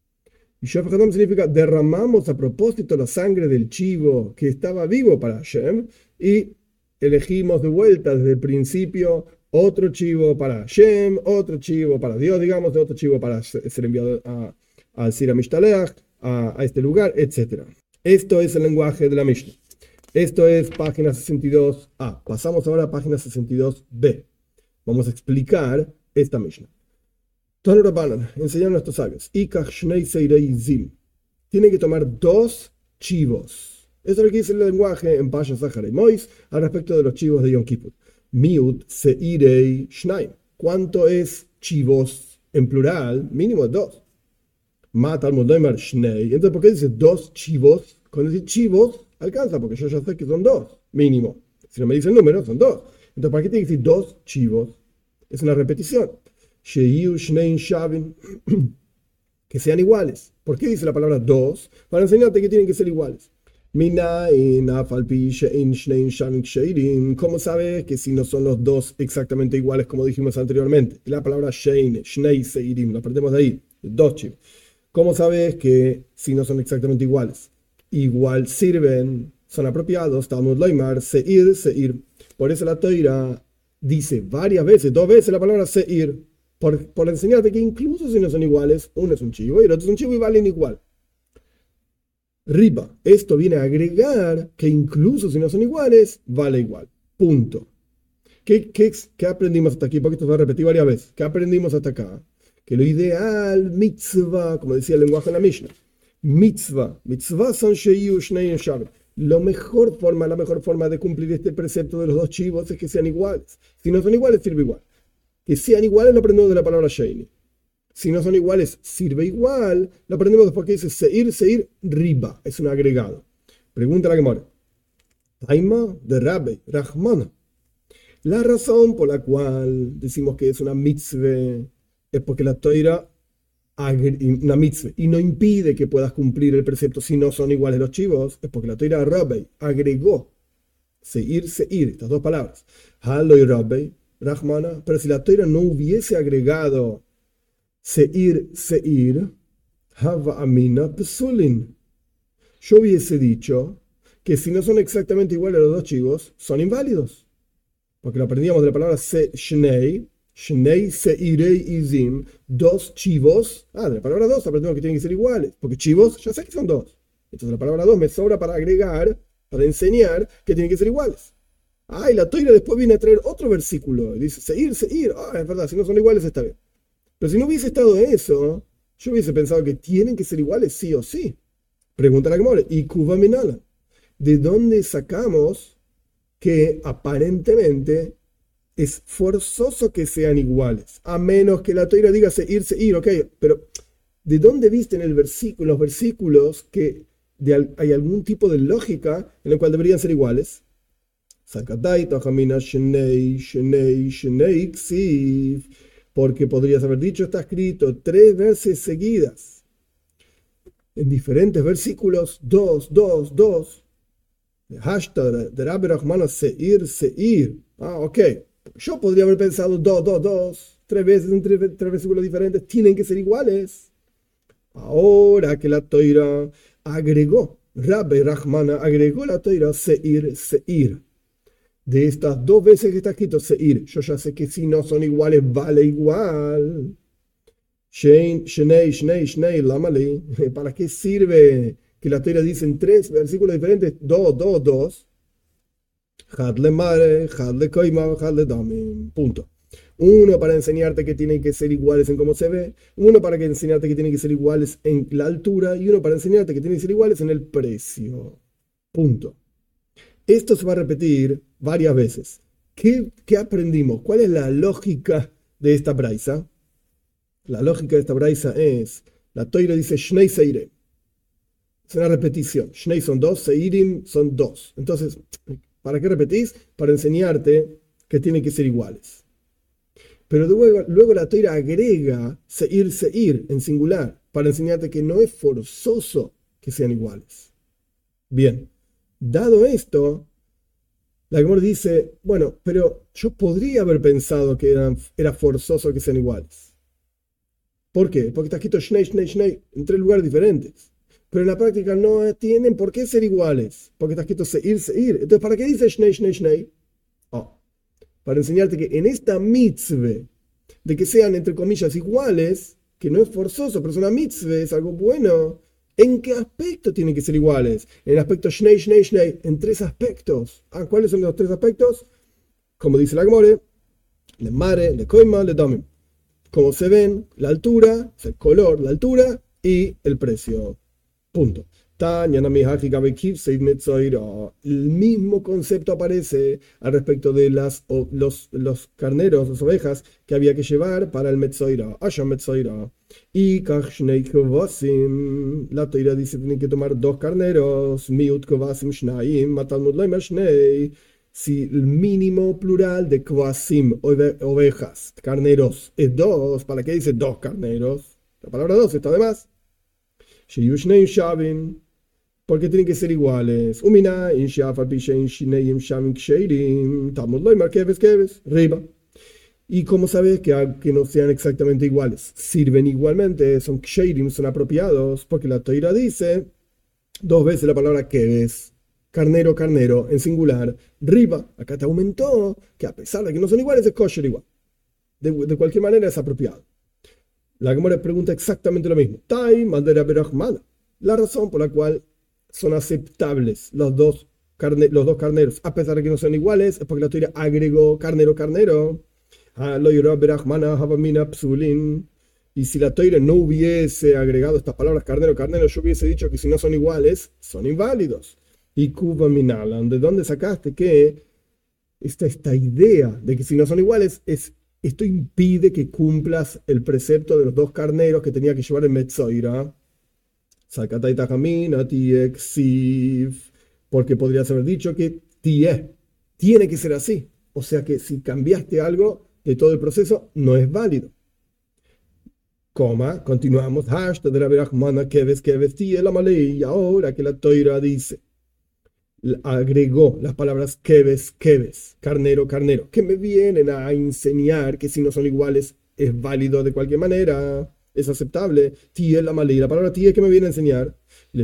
Y Shofechatam significa derramamos a propósito la sangre del chivo que estaba vivo para Hashem y elegimos de vuelta desde el principio otro chivo para Hashem, otro chivo para Dios, digamos, otro chivo para ser enviado a, a Sira Mishtaleach, a, a este lugar, etcétera. Esto es el lenguaje de la Mishnah. Esto es página sesenta y dos a. Pasamos ahora a página sesenta y dos be. Vamos a explicar esta Mishnah. Tanu Rabbanan, enseñaron nuestros sabios. Ikach shnei seirei zim. Tiene que tomar dos chivos. Eso es lo que dice el lenguaje en Pasha Zahar y Mois al respecto de los chivos de Yom Kippur. Miut seirei shnaim. ¿Cuánto es chivos en plural? Mínimo dos. Mata al Modoimar shnei. Entonces, ¿por qué dice dos chivos? Cuando dice chivos, alcanza, porque yo ya sé que son dos, mínimo. Si no me dice el número, son dos. Entonces, ¿para qué tiene que decir dos chivos? Es una repetición. Sheiu shnein shavin. Que sean iguales. ¿Por qué dice la palabra dos? Para enseñarte que tienen que ser iguales. Minain, afalpi, shein, shnein, shan, sheirim. ¿Cómo sabes que si no son los dos exactamente iguales como dijimos anteriormente? La palabra shein, shnei, seirim, lo aprendemos de ahí, dos chivos. ¿Cómo sabes que si no son exactamente iguales? Igual sirven, son apropiados, Talmud Loimar, seir, seir. Por eso la Toira dice varias veces, dos veces la palabra seir, por, por enseñarte que incluso si no son iguales, uno es un chivo y el otro es un chivo y valen igual. Riba, esto viene a agregar que incluso si no son iguales, vale igual. Punto. ¿Qué, qué, qué aprendimos hasta aquí? Porque esto se va a repetir varias veces. ¿Qué aprendimos hasta acá? Que lo ideal, mitzvah, como decía el lenguaje en la Mishnah, mitzvah, mitzvah son sheyu shnei shabbat. La mejor forma, la mejor forma de cumplir este precepto de los dos chivos es que sean iguales. Si no son iguales, sirve igual. Que sean iguales lo aprendemos de la palabra sheini. Si no son iguales, sirve igual. Lo aprendemos después que dice seir, seir, riba. Es un agregado. Pregunta la Gemara. Taima de Rabbi, Rahmana. La razón por la cual decimos que es una mitzvah es porque la Toira una mitzvah y no impide que puedas cumplir el precepto si no son iguales los chivos, es porque la Toira Rabbi agregó seir, seir, estas dos palabras. Haloy Rabbi, Rahmana. Pero si la Toira no hubiese agregado seir, seir, hava amina pesulin, yo hubiese dicho que si no son exactamente iguales los dos chivos, son inválidos. Porque lo aprendíamos de la palabra se, shnei, shnei seirei izim, dos chivos. Ah, de la palabra dos aprendemos que tienen que ser iguales, porque chivos ya sé que son dos. Entonces la palabra dos me sobra para agregar, para enseñar que tienen que ser iguales. Ah, y la Toira después viene a traer otro versículo. Y dice, seir, seir. Ah, es verdad, si no son iguales está bien. Pero si no hubiese estado eso, yo hubiese pensado que tienen que ser iguales sí o sí. Pregunta la Gemara, y Kuva Minala, ¿de dónde sacamos que aparentemente es forzoso que sean iguales? A menos que la Toira diga seir, seir, ok, pero ¿de dónde viste en el versículo, los versículos que de, hay algún tipo de lógica en el cual deberían ser iguales? Porque podrías haber dicho, está escrito tres veces seguidas, en diferentes versículos, dos, dos, dos. Hashtag de Rabbi Rahmana seir, seir. Ah, ok. Yo podría haber pensado dos, dos, dos, tres veces en tres, tres versículos diferentes, tienen que ser iguales. Ahora que la Toira agregó, Rabbi Rahmana agregó la Toira seir, seir. De estas dos veces que está escrito seir, yo ya sé que si no son iguales, vale igual. Shein, shnei, shnei, shnei, lamali. ¿Para qué sirve que la Toira dice en tres versículos diferentes? Dos, dos, dos. Hadle mare, hadle koima, hadle damim. Punto. Uno para enseñarte que tienen que ser iguales en cómo se ve, uno para que enseñarte que tienen que ser iguales en la altura y uno para enseñarte que tienen que ser iguales en el precio. Punto. Esto se va a repetir varias veces. ¿Qué, qué aprendimos? ¿Cuál es la lógica de esta braisa? La lógica de esta braisa es, la Toira dice Shnei Seirem. Es una repetición. Shnei son dos, Seirim son dos. Entonces, ¿para qué repetís? Para enseñarte que tienen que ser iguales. Pero luego, luego la Toira agrega Seir, Seir en singular para enseñarte que no es forzoso que sean iguales. Bien. Dado esto, la Gemara dice, bueno, pero yo podría haber pensado que eran, era forzoso que sean iguales. ¿Por qué? Porque está escrito Shnei, Shnei, Shnei en tres lugares diferentes. Pero en la práctica no tienen por qué ser iguales, porque está escrito Seir, Seir. Entonces, ¿para qué dice Shnei, Shnei, Shnei? Oh, para enseñarte que en esta mitzvah, de que sean entre comillas iguales, que no es forzoso, pero es una mitzvah, es algo bueno. ¿En qué aspecto tienen que ser iguales? En el aspecto Shnei, Shnei, Shnei, en tres aspectos. Ah, ¿cuáles son los tres aspectos? Como dice la Gemara, le mare, le koima, le damim. Como se ven, la altura, el color, la altura y el precio. Punto. El mismo concepto aparece al respecto de las, o, los, los carneros, las ovejas que había que llevar para el Metzoira. Asha Metzoira. Y Kachnei Kovasim. La Toira dice que tienen que tomar dos carneros. Miut Kovasim Shnaim. Matalmud Loimer Shnei. Si el mínimo plural de Kovasim, ovejas, carneros, es dos, ¿para qué dice dos carneros? La palabra dos está de más. porque tienen que ser iguales. Umina, inshafa, pishen, shineim, shamim, ksherim, tamud loimar, keves, keves, riba. Y como sabes que, que no sean exactamente iguales, sirven igualmente, son ksherim, son apropiados, porque la Toira dice dos veces la palabra keves, carnero, carnero, en singular, riba, acá te aumentó, que a pesar de que no son iguales, es kosher igual. De, de cualquier manera es apropiado. La Gemara pregunta exactamente lo mismo. Tai, madera, berachmana. La razón por la cual son aceptables los dos, carne, los dos carneros, a pesar de que no son iguales, es porque la Toira agregó carnero, carnero. Y si la Toira no hubiese agregado estas palabras carnero, carnero, yo hubiese dicho que si no son iguales, son inválidos. Y Kuba Minalan, ¿de dónde sacaste que esta, esta idea de que si no son iguales, es, esto impide que cumplas el precepto de los dos carneros que tenía que llevar el Metzoira? Porque podrías haber dicho que tie, tiene que ser así. O sea que si cambiaste algo de todo el proceso, no es válido. Coma, continuamos. Y ahora que la Toira dice, agregó las palabras keves, keves, carnero, carnero, que me vienen a enseñar que si no son iguales es válido de cualquier manera, es aceptable. Tie la malei, la palabra tie que me viene a enseñar,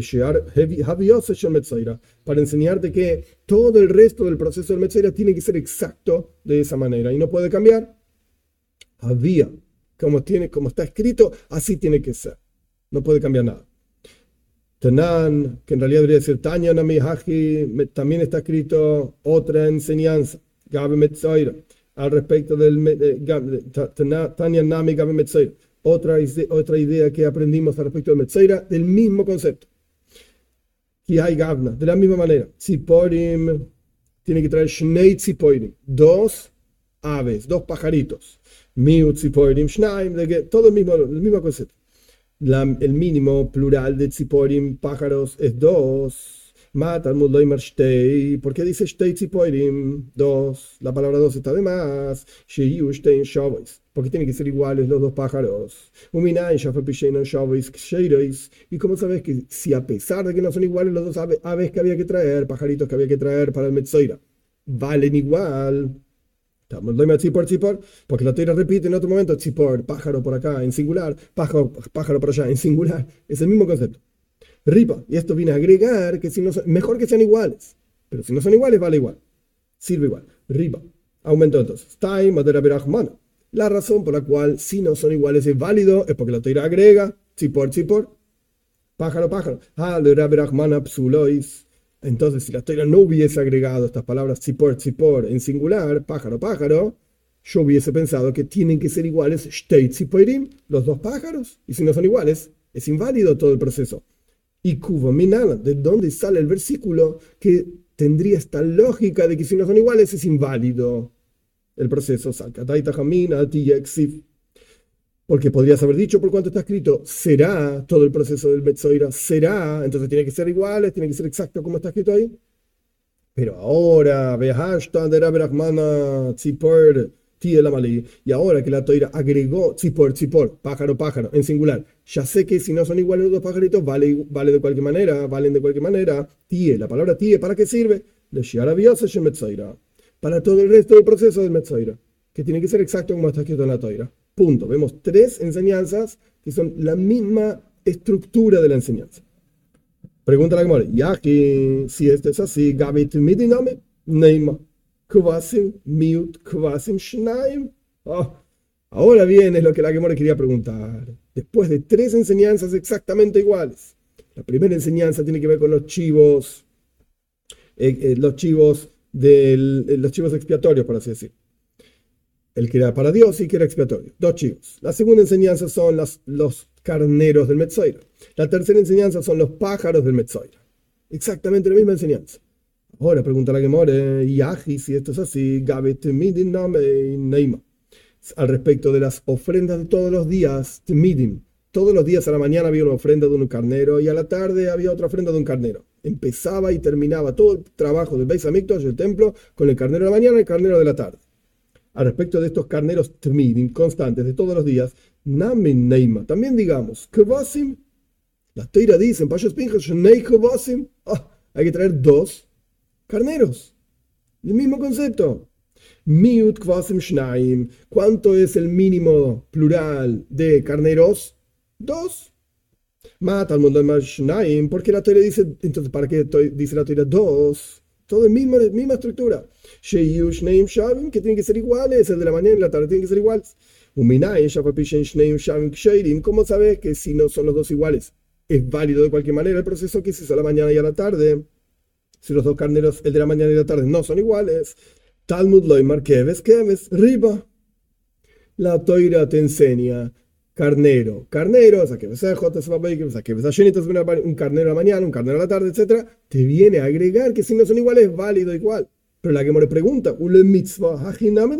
para enseñarte que todo el resto del proceso del Metzoira tiene que ser exacto de esa manera y no puede cambiar. Había, como, tiene, como está escrito, así tiene que ser, no puede cambiar nada. Tanan, que en realidad debería decir Tanya Nami Haji, también está escrito otra enseñanza, Gabe Metzoira, al respecto del Tanya Nami Gabe Metzoira, otra, otra idea que aprendimos al respecto del Metzoira, del mismo concepto. Ki hay Gavna, de la misma manera, Tziporim, tiene que traer Shnei Tziporim, dos aves, dos pajaritos, Miut Tziporim, Shnaim, todo el mismo, el mismo concepto. La, el mínimo plural de tziporim, pájaros, es dos. Matan mudloimar shtei. ¿Por qué dice shtei tziporim? Dos. La palabra dos está de más. Sheyu shtein shavois. Porque tienen que ser iguales los dos pájaros. Uminain shafapishenon shavois ksherois. Y como sabes que si a pesar de que no son iguales los dos aves, aves que había que traer, pajaritos que había que traer para el Metzoira, valen igual. Tzipor, tzipor, porque la Toira repite en otro momento, tzipor, pájaro por acá en singular, pájaro, pájaro por allá en singular, es el mismo concepto. Ripa, y esto viene a agregar que si no son, mejor que sean iguales, pero si no son iguales, vale igual, sirve igual. Ripa, aumentó entonces. Tai, madera berachmana. La razón por la cual si no son iguales es válido es porque la Toira agrega, tzipor, tzipor, pájaro, pájaro. Ah, madera berachmana psulois. Entonces, si la Toira no hubiese agregado estas palabras tzipor, tzipor en singular, pájaro, pájaro, yo hubiese pensado que tienen que ser iguales shtei tziporim, los dos pájaros, y si no son iguales, es inválido todo el proceso. Y kuva minala, ¿de dónde sale el versículo que tendría esta lógica de que si no son iguales es inválido el proceso? Porque podrías haber dicho por cuánto está escrito, será todo el proceso del Metzoira, será, entonces tiene que ser iguales, tiene que ser exacto como está escrito ahí. Pero ahora, y ahora que la Toira agregó tzipor, tzipor, pájaro, pájaro, en singular, ya sé que si no son iguales los dos pajaritos, vale, vale de cualquier manera, valen de cualquier manera. Tie, la palabra tie, ¿para qué sirve? Para todo el resto del proceso del Metzoira, que tiene que ser exacto como está escrito en la Toira. Punto. Vemos tres enseñanzas que son la misma estructura de la enseñanza. Pregunta la Gemara, ya que si esto es así, Gabit midiname, Neima, Kvasim, Miut, Kvasim, Shnaim. Oh, ahora viene lo que la Gemara quería preguntar. Después de tres enseñanzas exactamente iguales. La primera enseñanza tiene que ver con los chivos, eh, eh, los chivos del, eh, los chivos expiatorios, por así decir. El que era para Dios y que era expiatorio. Dos chivos. La segunda enseñanza son las, los carneros del Metzoira. La tercera enseñanza son los pájaros del Metzoira. Exactamente la misma enseñanza. Ahora pregunta la Gemara, Yahi, si esto es así, Gabet Tmidim Neima. Al respecto de las ofrendas de todos los días, Tmidim. Todos los días a la mañana había una ofrenda de un carnero y a la tarde había otra ofrenda de un carnero. Empezaba y terminaba todo el trabajo del Beis Hamikdash, del templo, con el carnero de la mañana y el carnero de la tarde. Al respecto de estos carneros tmidim, constantes de todos los días, namin neima, también digamos, kvasim, La Toira dice en Pashas Pinchas, Shnei Chovasim, ah, hay que traer dos carneros. El mismo concepto. Miut Kvasim Shnaim. ¿Cuánto es el mínimo plural de carneros? Dos. Mata al mundo más Shnaim. ¿Por qué la Toira dice, entonces, para qué dice la Toira dos? Todo es misma, misma estructura. Sheyu Shneim Shavim, que tienen que ser iguales. El de la mañana y la tarde tienen que ser iguales. Uminai Shapapishen Shneim Shavim Ksherim. ¿Cómo sabes que si no son los dos iguales es válido de cualquier manera el proceso que se hizo a la mañana y a la tarde? Si los dos carneros, el de la mañana y la tarde, no son iguales. Talmud Loimar Keves Keves Riba. La Toira te enseña carnero, carnero, o sea, que ves un carnero a la mañana, un carnero a la tarde, etcétera. Te viene a agregar que si no son iguales es válido igual. Pero la que me pregunta, Ule mitzvah,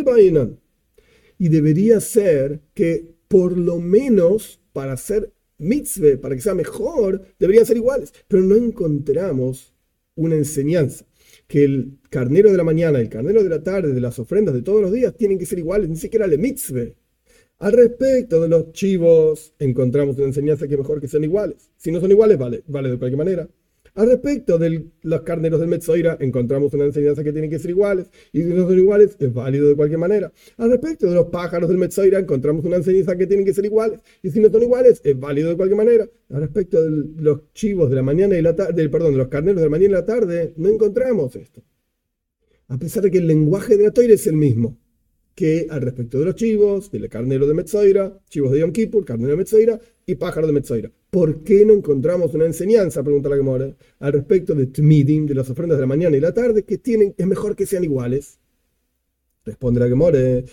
y debería ser que por lo menos para hacer mitzvah, para que sea mejor, deberían ser iguales. Pero no encontramos una enseñanza que el carnero de la mañana, el carnero de la tarde, de las ofrendas de todos los días tienen que ser iguales, ni siquiera le mitzvah. Al respecto de los chivos, encontramos una enseñanza que es mejor que sean iguales. Si no son iguales, vale, vale de cualquier manera. Al respecto de los carneros del Metzoira, encontramos una enseñanza que tienen que ser iguales. Y si no son iguales, es válido de cualquier manera. Al respecto de los pájaros del Metzoira, encontramos una enseñanza que tienen que ser iguales. Y si no son iguales, es válido de cualquier manera. Al respecto de los chivos de la mañana y la tarde, perdón, de los carneros de la mañana y la tarde, no encontramos esto. A pesar de que el lenguaje de la Toira es el mismo que al respecto de los chivos, del carnero de Metzoira, chivos de Yom Kippur, carnero de Metzoira y pájaro de Metzoira. ¿Por qué no encontramos una enseñanza, pregunta la Gemara, al respecto de Tmidim, de las ofrendas de la mañana y la tarde, que tienen, es mejor que sean iguales? Responde la Gemara,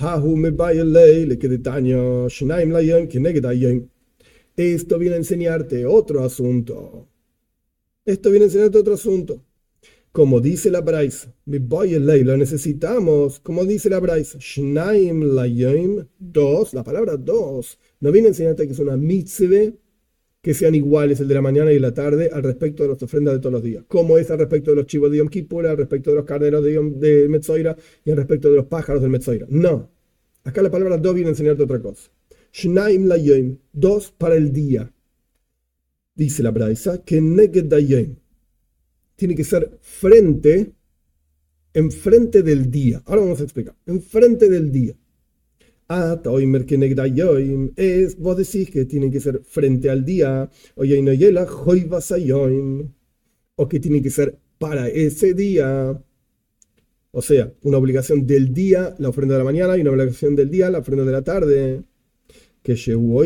esto viene a enseñarte otro asunto. Esto viene a enseñarte otro asunto. Como dice la Braisa, lo necesitamos, como dice la Braisa, Shnaim Layim, dos, la palabra dos, no viene a enseñarte que es una mitzvah, que sean iguales el de la mañana y la tarde al respecto de las ofrendas de todos los días, como es al respecto de los chivos de Yom Kippur, al respecto de los carneros de, Yom, de Metzoira y al respecto de los pájaros del Metzoira. No, acá la palabra dos viene a enseñarte otra cosa. Shnaim Layim, dos para el día. Dice la Braisa, que Neged Dayim. Tiene que ser frente, enfrente del día. Ahora vamos a explicar. Enfrente del día. Ah, Toimer que negdayoim es, vos decís que tienen que ser frente al día. Oye, no yela, hoivasayoim. O que tienen que ser para ese día. O sea, una obligación del día, la ofrenda de la mañana, y una obligación del día, la ofrenda de la tarde. Que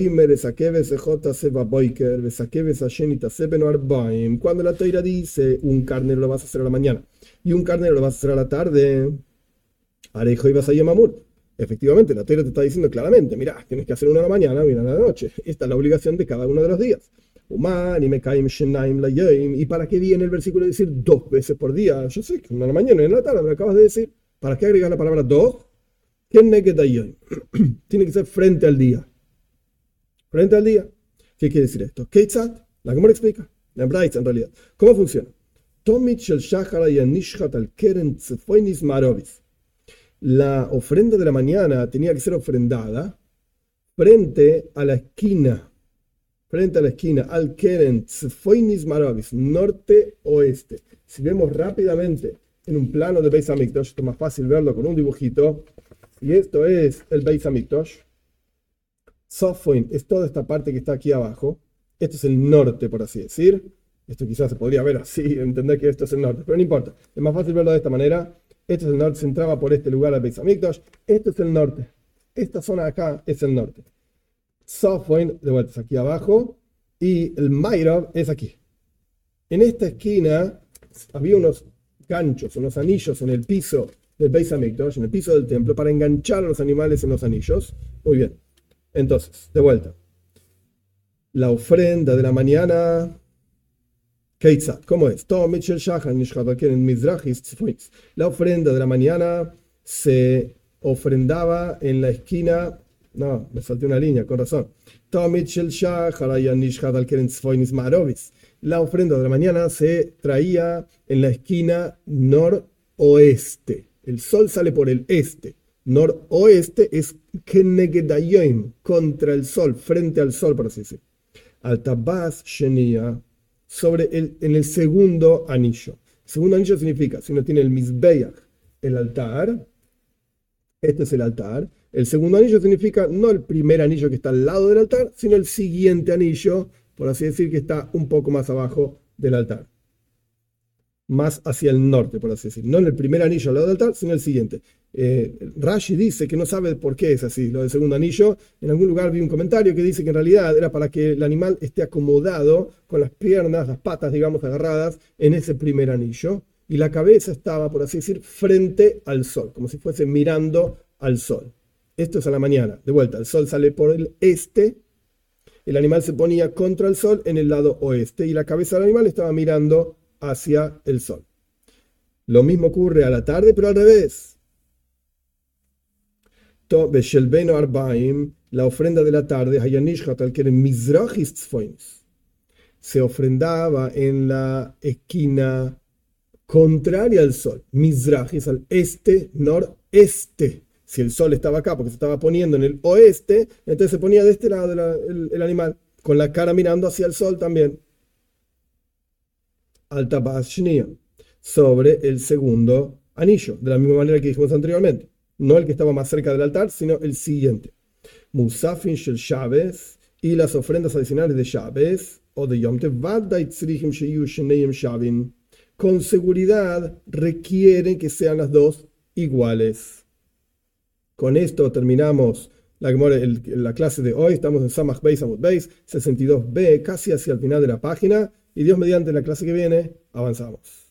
cuando la Toira dice un carnero lo vas a hacer a la mañana y un carnero lo vas a hacer a la tarde, arejo y vas a Yemamur. Efectivamente, la Toira te está diciendo claramente, mira, tienes que hacer una a la mañana y una a la noche. Esta es la obligación de cada uno de los días. ¿Y para qué viene el versículo de decir dos veces por día? Yo sé que una a la mañana y una a la tarde, me acabas de decir. ¿Para qué agregas la palabra dos? Tiene que ser frente al día. Frente al día. ¿Qué quiere decir esto? Keitzat, la Gemara explica, la Braisa en realidad. ¿Cómo funciona? La ofrenda de la mañana tenía que ser ofrendada frente a la esquina, frente a la esquina, al Keren Tzfoinis Marovis, norte-oeste. Si vemos rápidamente en un plano de Beis Hamikdash, esto es más fácil verlo con un dibujito, y esto es el Beis Hamikdash. Sofoin es toda esta parte que está aquí abajo. Esto es el norte, por así decir. Esto quizás se podría ver así, entender que esto es el norte, pero no importa. Es más fácil verlo de esta manera. Esto es el norte, se entraba por este lugar al Beis Hamikdash. Esto es el norte. Esta zona de acá es el norte. Sofoin, de vuelta, es aquí abajo. Y el Mairav es aquí. En esta esquina había unos ganchos, unos anillos en el piso del Beis Hamikdash, en el piso del templo, para enganchar a los animales en los anillos. Muy bien. Entonces, de vuelta. La ofrenda de la mañana. Keitzat, ¿cómo es? La ofrenda de la mañana se ofrendaba en la esquina. No, me salté una línea, con razón. La ofrenda de la mañana se traía en la esquina noroeste. El sol sale por el este. Noroeste es Kenegedayim, contra el sol, frente al sol, por así decirlo. al tabas shenia, sobre el, en el segundo anillo. El segundo anillo significa, si uno tiene el mizbeach, el altar, este es el altar. El segundo anillo significa no el primer anillo que está al lado del altar, sino el siguiente anillo, por así decir, que está un poco más abajo del altar. Más hacia el norte, por así decir. No en el primer anillo al lado del altar, sino el siguiente. Eh, Rashi dice que no sabe por qué es así, lo del segundo anillo. En algún lugar vi un comentario que dice que en realidad era para que el animal esté acomodado con las piernas, las patas, digamos, agarradas en ese primer anillo. Y la cabeza estaba, por así decir, frente al sol, como si fuese mirando al sol. Esto es a la mañana. De vuelta, el sol sale por el este, el animal se ponía contra el sol en el lado oeste y la cabeza del animal estaba mirando hacia el sol. Lo mismo ocurre a la tarde, pero al revés. La ofrenda de la tarde, se ofrendaba en la esquina contraria al sol. Mizrach es al este, noreste. Si el sol estaba acá porque se estaba poniendo en el oeste, entonces se ponía de este lado la, el, el animal, con la cara mirando hacia el sol también. Alta Bashnia, sobre el segundo anillo, de la misma manera que dijimos anteriormente. No el que estaba más cerca del altar, sino el siguiente. Musafin shel Shabbos, y las ofrendas adicionales de Shabbos, o de Yom Tev, con seguridad requieren que sean las dos iguales. Con esto terminamos la, la clase de hoy. Estamos en Samach Beis Amud Beis, sesenta y dos b, casi hacia el final de la página. Y Dios mediante, la clase que viene, avanzamos.